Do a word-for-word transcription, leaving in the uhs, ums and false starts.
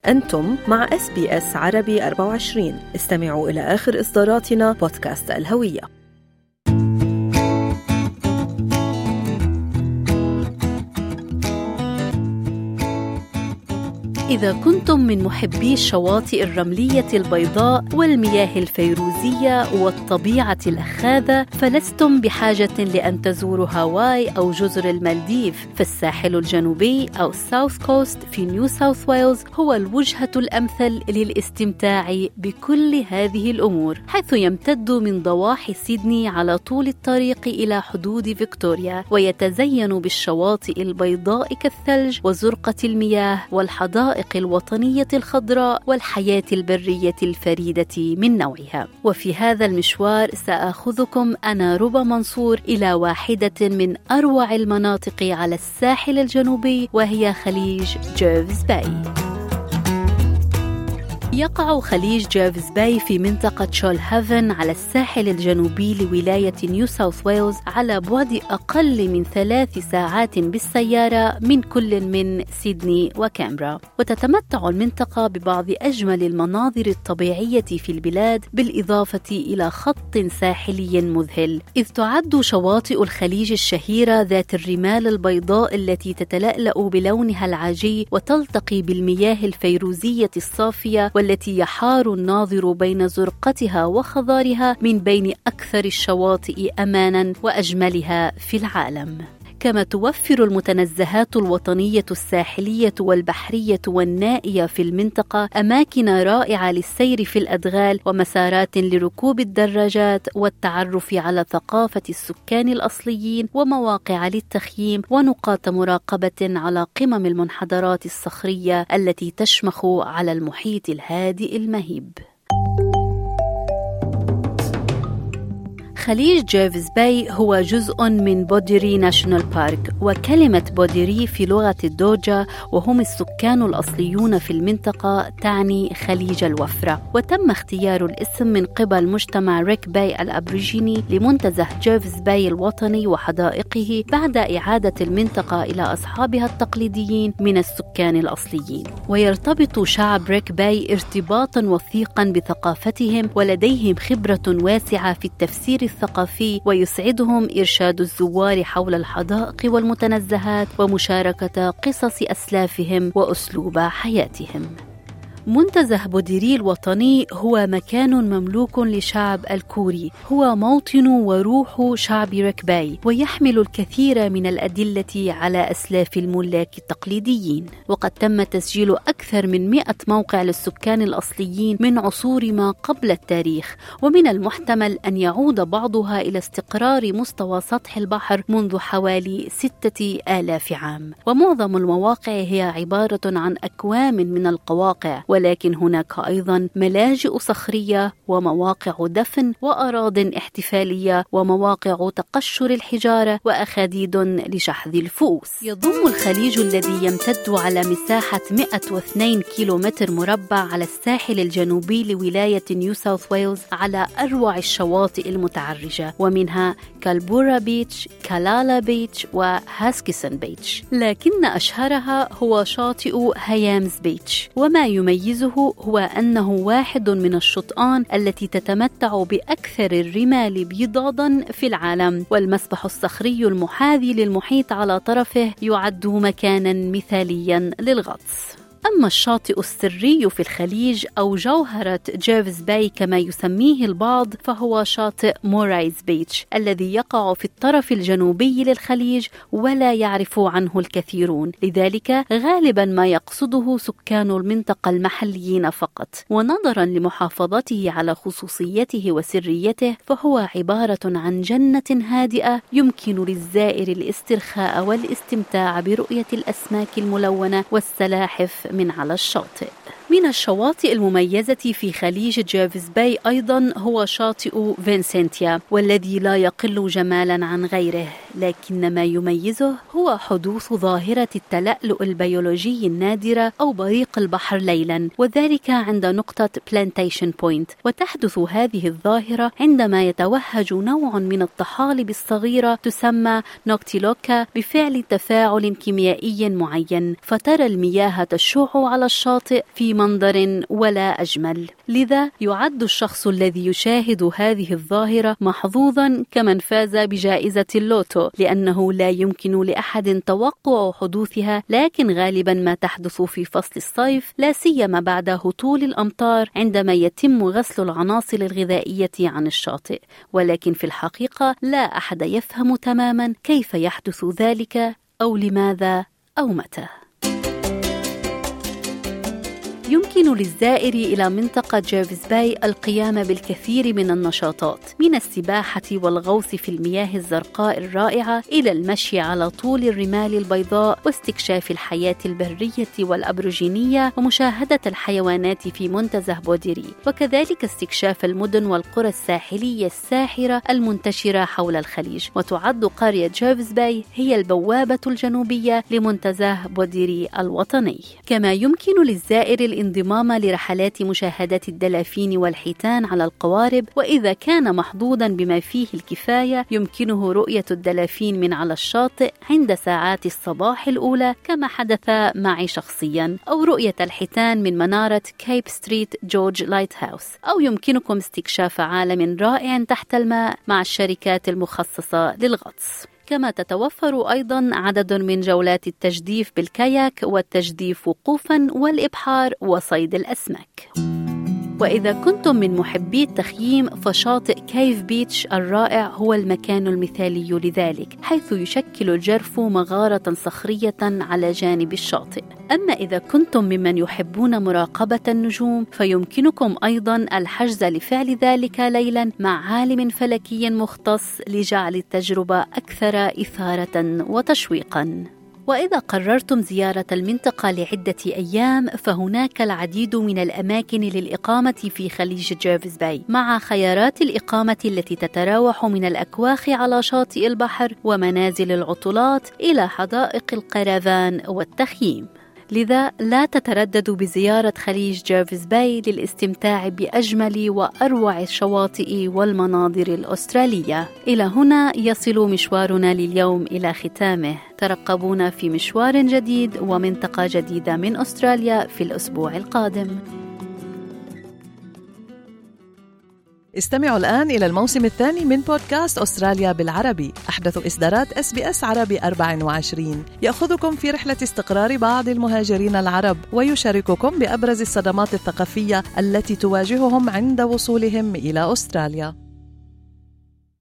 أنتم مع إس بي إس عربي أربعة وعشرين. استمعوا إلى آخر إصداراتنا بودكاست الهوية. إذا كنتم من محبي الشواطئ الرملية البيضاء والمياه الفيروزية والطبيعة الأخاذة، فلستم بحاجة لأن تزوروا هاواي أو جزر المالديف. فالساحل الجنوبي أو الساوث كوست في نيو ساوث ويلز هو الوجهة الأمثل للاستمتاع بكل هذه الأمور، حيث يمتد من ضواحي سيدني على طول الطريق إلى حدود فيكتوريا، ويتزين بالشواطئ البيضاء كالثلج وزرقة المياه والحدائق الوطنية الخضراء والحياة البرية الفريدة من نوعها. وفي هذا المشوار سأخذكم أنا ربى منصور إلى واحدة من أروع المناطق على الساحل الجنوبي، وهي خليج جيرفز باي. يقع خليج جيرفز باي في منطقة شول هافن على الساحل الجنوبي لولاية نيو ساوث ويلز، على بعد أقل من ثلاث ساعات بالسيارة من كل من سيدني وكامبرا. وتتمتع المنطقة ببعض أجمل المناظر الطبيعية في البلاد، بالإضافة إلى خط ساحلي مذهل، إذ تعد شواطئ الخليج الشهيرة ذات الرمال البيضاء التي تتلألأ بلونها العاجي وتلتقي بالمياه الفيروزية الصافية، والتي يحار الناظر بين زرقتها وخضارها من بين أكثر الشواطئ أماناً وأجملها في العالم. كما توفر المتنزهات الوطنية الساحلية والبحرية والنائية في المنطقة أماكن رائعة للسير في الأدغال، ومسارات لركوب الدراجات والتعرف على ثقافة السكان الأصليين، ومواقع للتخييم، ونقاط مراقبة على قمم المنحدرات الصخرية التي تشمخ على المحيط الهادئ المهيب. خليج جيرفز باي هو جزء من بوديري ناشونال بارك، وكلمة بوديري في لغة الدوجة وهم السكان الأصليون في المنطقة تعني خليج الوفرة. وتم اختيار الاسم من قبل مجتمع ريك باي الأبريجيني لمنتزه جيرفز باي الوطني وحدائقه، بعد إعادة المنطقة إلى أصحابها التقليديين من السكان الأصليين. ويرتبط شعب ريك باي ارتباطا وثيقا بثقافتهم، ولديهم خبرة واسعة في التفسير الثقافي، ويسعدهم إرشاد الزوار حول الحدائق والمتنزهات ومشاركة قصص أسلافهم وأسلوب حياتهم. منتزه بوديري الوطني هو مكان مملوك لشعب الكوري، هو موطن وروح شعب ريك باي، ويحمل الكثير من الأدلة على أسلاف الملاك التقليديين. وقد تم تسجيل أكثر من مئة موقع للسكان الأصليين من عصور ما قبل التاريخ، ومن المحتمل أن يعود بعضها إلى استقرار مستوى سطح البحر منذ حوالي ستة آلاف عام. ومعظم المواقع هي عبارة عن أكوام من القواقع، ولكن هناك أيضا ملاجئ صخرية ومواقع دفن وأراضٍ احتفالية ومواقع تقشر الحجارة وأخاديد لشحذ الفؤوس. يضم الخليج الذي يمتد على مساحة مئة واثنين كيلومتر مربع على الساحل الجنوبي لولاية نيو ساوث ويلز على أروع الشواطئ المتعرجة، ومنها كالبورا بيتش، كالالا بيتش، وهاسكيسون بيتش، لكن أشهرها هو شاطئ هيامز بيتش. وما يميز يميزه هو أنه واحد من الشطآن التي تتمتع بأكثر الرمال بيضاضا في العالم، والمسبح الصخري المحاذي للمحيط على طرفه يعد مكانا مثاليا للغطس. أما الشاطئ السري في الخليج أو جوهرة جيرفز باي كما يسميه البعض، فهو شاطئ مورايز بيتش الذي يقع في الطرف الجنوبي للخليج ولا يعرف عنه الكثيرون، لذلك غالبا ما يقصده سكان المنطقة المحليين فقط. ونظرا لمحافظته على خصوصيته وسريته، فهو عبارة عن جنة هادئة يمكن للزائر الاسترخاء والاستمتاع برؤية الأسماك الملونة والسلاحف من على الشاطئ. من الشواطئ المميزة في خليج جيرفز باي أيضا هو شاطئ فينسنتيا، والذي لا يقل جمالا عن غيره. لكن ما يميزه هو حدوث ظاهرة التلألؤ البيولوجي النادرة أو بريق البحر ليلا، وذلك عند نقطة بلانتيشن بوينت. وتحدث هذه الظاهرة عندما يتوهج نوع من الطحالب الصغيرة تسمى نوكتيلوكا بفعل تفاعل كيميائي معين، فترى المياه تشع على الشاطئ في منظر ولا أجمل. لذا يعد الشخص الذي يشاهد هذه الظاهرة محظوظا كمن فاز بجائزة اللوتو، لأنه لا يمكن لأحد توقع حدوثها، لكن غالبا ما تحدث في فصل الصيف، لا سيما بعد هطول الأمطار عندما يتم غسل العناصر الغذائية عن الشاطئ. ولكن في الحقيقة لا أحد يفهم تماما كيف يحدث ذلك أو لماذا أو متى. يمكن للزائر إلى منطقة جيرفز باي القيام بالكثير من النشاطات، من السباحة والغوص في المياه الزرقاء الرائعة إلى المشي على طول الرمال البيضاء واستكشاف الحياة البرية والأبروجينية ومشاهدة الحيوانات في منتزه بوديري، وكذلك استكشاف المدن والقرى الساحلية الساحرة المنتشرة حول الخليج. وتعد قرية جيرفز باي هي البوابة الجنوبية لمنتزه بوديري الوطني. كما يمكن للزائر الانضمام لرحلات مشاهدة الدلافين والحيتان على القوارب، وإذا كان محظوظا بما فيه الكفاية يمكنه رؤية الدلافين من على الشاطئ عند ساعات الصباح الأولى كما حدث معي شخصيا، أو رؤية الحيتان من منارة كيب ستريت جورج لايت هاوس، أو يمكنكم استكشاف عالم رائع تحت الماء مع الشركات المخصصة للغطس. كما تتوفر أيضا عدد من جولات التجديف بالكاياك والتجديف وقوفا والإبحار وصيد الأسماك. وإذا كنتم من محبي التخييم فشاطئ كيف بيتش الرائع هو المكان المثالي لذلك، حيث يشكل الجرف مغارة صخرية على جانب الشاطئ. أما إذا كنتم ممن يحبون مراقبة النجوم فيمكنكم أيضا الحجز لفعل ذلك ليلا مع عالم فلكي مختص لجعل التجربة أكثر إثارة وتشويقا. وإذا قررتم زيارة المنطقة لعدة أيام فهناك العديد من الأماكن للإقامة في خليج جيرفز باي، مع خيارات الإقامة التي تتراوح من الأكواخ على شاطئ البحر ومنازل العطلات إلى حدائق القرافان والتخييم. لذا لا تترددوا بزيارة خليج جيرفز باي للاستمتاع بأجمل وأروع الشواطئ والمناظر الأسترالية. إلى هنا يصل مشوارنا لليوم إلى ختامه. ترقبونا في مشوار جديد ومنطقة جديدة من أستراليا في الأسبوع القادم. استمعوا الآن إلى الموسم الثاني من بودكاست أستراليا بالعربي، أحدث إصدارات إس بي إس عربي أربعة وعشرين، يأخذكم في رحلة استقرار بعض المهاجرين العرب ويشارككم بأبرز الصدمات الثقافية التي تواجههم عند وصولهم إلى أستراليا.